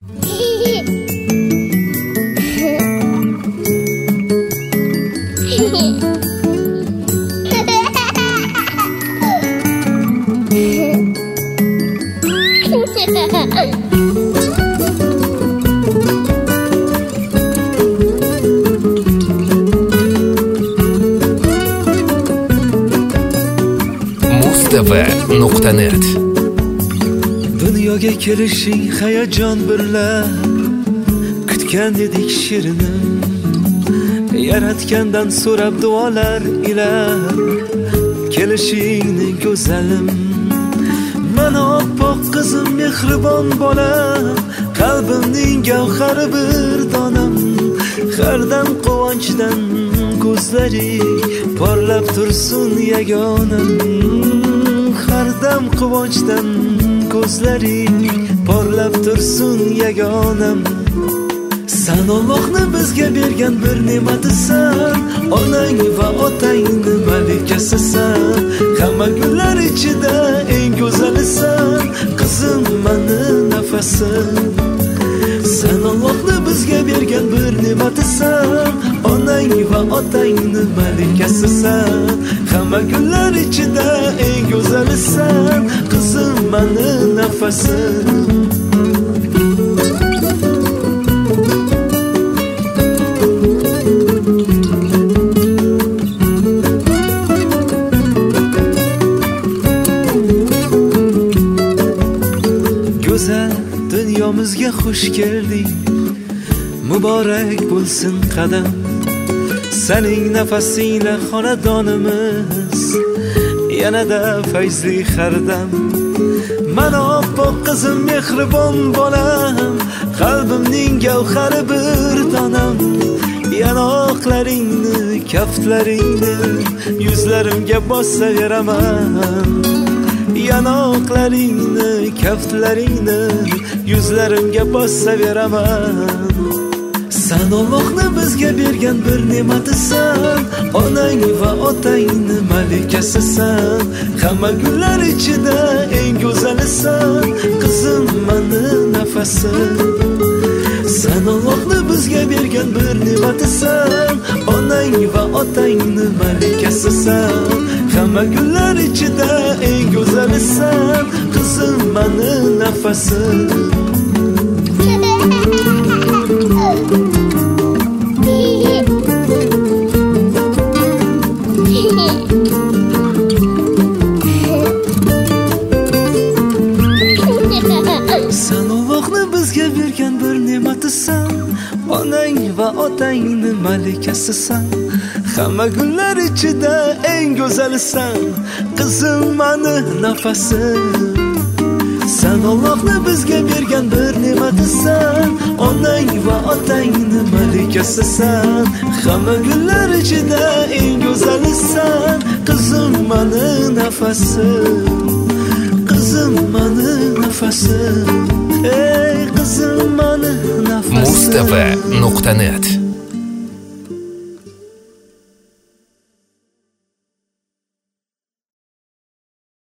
Mustava.net Dunyoga kelishing hayajon birla kutgan edik shirinim, yaratgandan so'rab duolar ila kelishingni go'zalim. Mana oppoq qizim, mehribon bolam, qalbimning gavhari bir donam. Hardam quvonchdan ko'zlari porlab tursin yagonam. Hardam quvonchdan ko'zlari porlab tursin yagonam. Sen Allohni bizga bergan bir ne'matisan, onang va otangni malikasisan. Hamma gullar ichida eng go'zalisan, qizim mani nafasim. Sen Allohni bizga bergan bir ne'matisan, onang va otangni malikasisan. Hamma gullar ichida eng go'zalisan, qizim mani nafasim. Dünyamızga xush kelding, muborak bo'lsin qadam. Sening nafasingla xonadonimiz yanada fayzli hardam. Mana oppoq qizim, mehribon bolam, qalbimning gavhari bir donam. Yanoqlaringni, kaftlaringni yuzlarimga bosaveraman. Yanoqlaringni, kaftlaringni yuzlarimga bosaveraman. Sen Allohni bizga bergan bir ne'matisan, onang va otangni malikasisan. Hamma gullar ichida eng go'zalisan, qizim mani nafasim. Sen Allohni bizga bergan bir ne'matisan, onang va otangni malikasisan. Hamma gullar ichida eng go'zalisan, qizim mani nafasim. Sen Allohni bizga bergan bir ne'matisan, onang va otangni malikasisan. Hamma gullar ichida eng go'zalisan, qizim mani nafasim. Sen Allohni bizga bergan bir ne'matisan, onang va otangni malikasisan. Hamma gullar ichida eng go'zalisan, qizim mani nafasim. Qizim mani nafasim. Ey qizim mani nafasim. Mustava.net